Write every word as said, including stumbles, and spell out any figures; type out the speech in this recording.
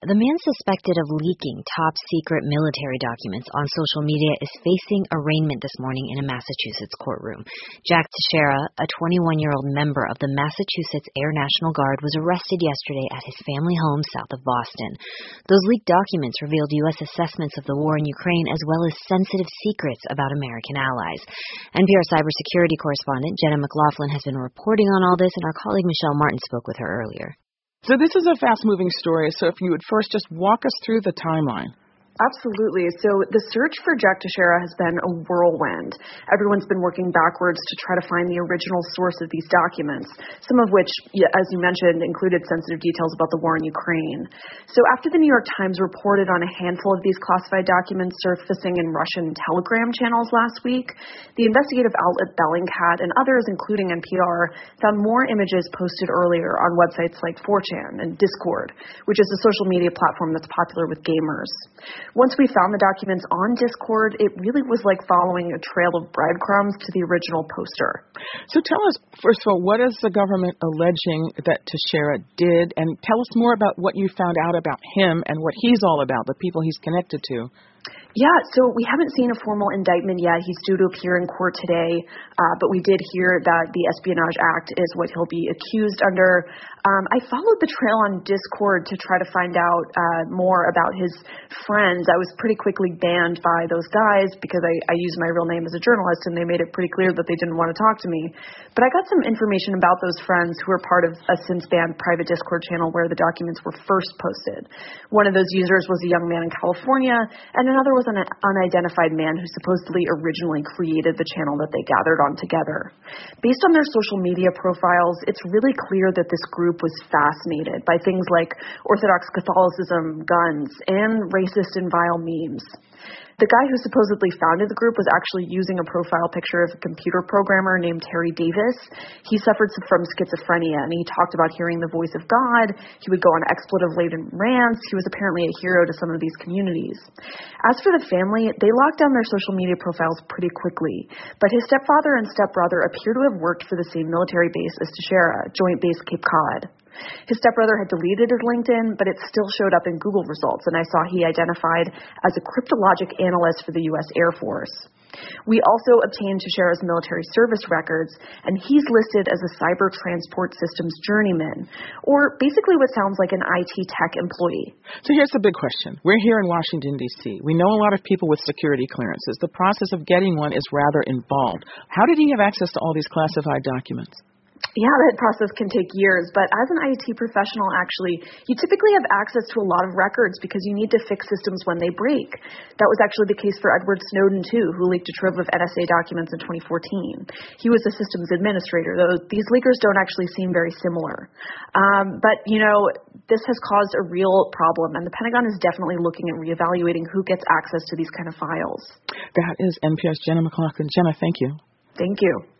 The man suspected of leaking top-secret military documents on social media is facing arraignment this morning in a Massachusetts courtroom. Jack Teixeira, a twenty-one-year-old member of the Massachusetts Air National Guard, was arrested yesterday at his family home south of Boston. Those leaked documents revealed U S assessments of the war in Ukraine as well as sensitive secrets about American allies. N P R cybersecurity correspondent Jenna McLaughlin has been reporting on all this, and our colleague Michelle Martin spoke with her earlier. So this is a fast-moving story, so if you would first just walk us through the timeline. Absolutely. So the search for Jack Teixeira has been a whirlwind. Everyone's been working backwards to try to find the original source of these documents, some of which, as you mentioned, included sensitive details about the war in Ukraine. So after the New York Times reported on a handful of these classified documents surfacing in Russian Telegram channels last week, the investigative outlet Bellingcat and others, including N P R, found more images posted earlier on websites like four chan and Discord, which is a social media platform that's popular with gamers. Once we found the documents on Discord, it really was like following a trail of breadcrumbs to the original poster. So tell us, first of all, what is the government alleging that Teixeira did? And tell us more about what you found out about him and what he's all about, the people he's connected to. Yeah, so we haven't seen a formal indictment yet. He's due to appear in court today, uh, but we did hear that the Espionage Act is what he'll be accused under. Um, I followed the trail on Discord to try to find out uh, more about his friends. I was pretty quickly banned by those guys because I, I use my real name as a journalist, and they made it pretty clear that they didn't want to talk to me. But I got some information about those friends who are part of a since-banned private Discord channel where the documents were first posted. One of those users was a young man in California, and another was an unidentified man who supposedly originally created the channel that they gathered on together. Based on their social media profiles, it's really clear that this group was fascinated by things like Orthodox Catholicism, guns, and racist and vile memes. The guy who supposedly founded the group was actually using a profile picture of a computer programmer named Terry Davis. He suffered from schizophrenia, and he talked about hearing the voice of God. He would go on expletive-laden rants. He was apparently a hero to some of these communities. As for the family, they locked down their social media profiles pretty quickly, but his stepfather and stepbrother appear to have worked for the same military base as Teixeira, Joint Base Cape Cod. His stepbrother had deleted his LinkedIn, but it still showed up in Google results, and I saw he identified as a cryptologic analyst for the U S Air Force. We also obtained Teixeira's military service records, and he's listed as a cyber transport systems journeyman, or basically what sounds like an I T tech employee. So here's the big question. We're here in Washington, D C. We know a lot of people with security clearances. The process of getting one is rather involved. How did he have access to all these classified documents? Yeah, that process can take years, but as an I T professional, actually, you typically have access to a lot of records because you need to fix systems when they break. That was actually the case for Edward Snowden, too, who leaked a trove of N S A documents in twenty fourteen. He was a systems administrator, though these leakers don't actually seem very similar. Um, but, you know, this has caused a real problem, and the Pentagon is definitely looking at reevaluating who gets access to these kind of files. That is N P R's Jenna McLaughlin. Jenna, thank you. Thank you.